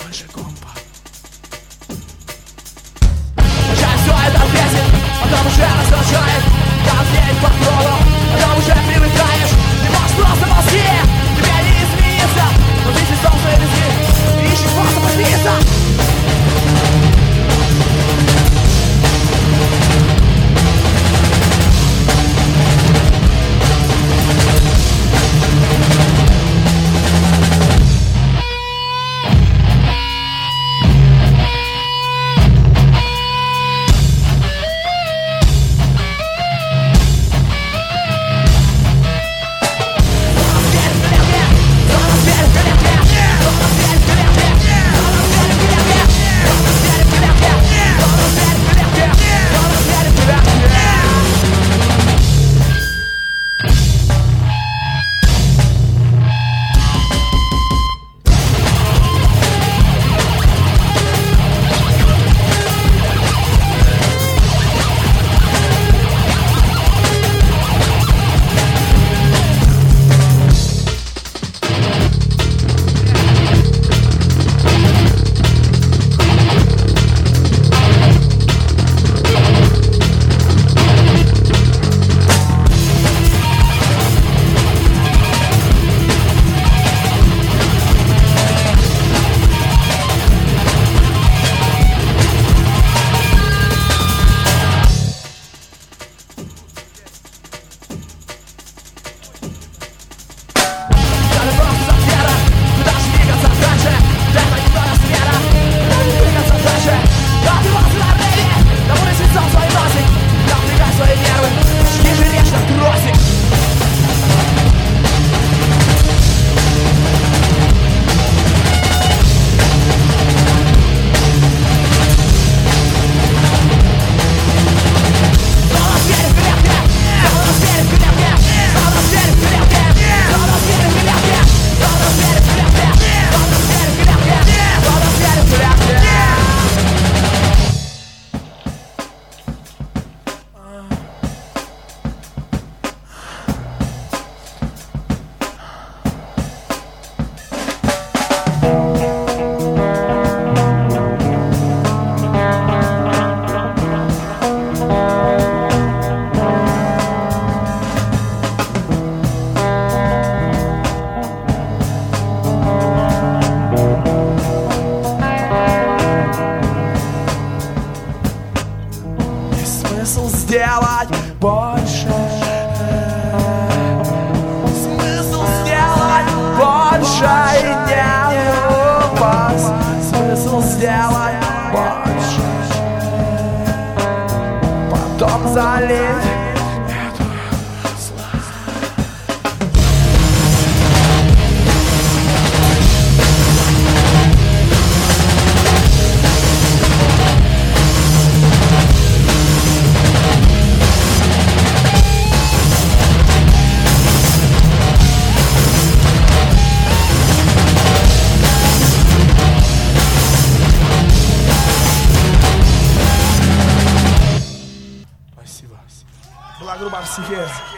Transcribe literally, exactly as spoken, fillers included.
больше компа. Часть все это бесит, потом уже раздражает. Конфликт по кругу, потом уже привыкаешь. Не можешь просто ползти, тебе не измениться. Но ты здесь должен везти, ищешь способ измениться. Сделать больше. Смысл сделать больше и не упасть. Смысл сделать больше. Потом залить. Была группа «Психе».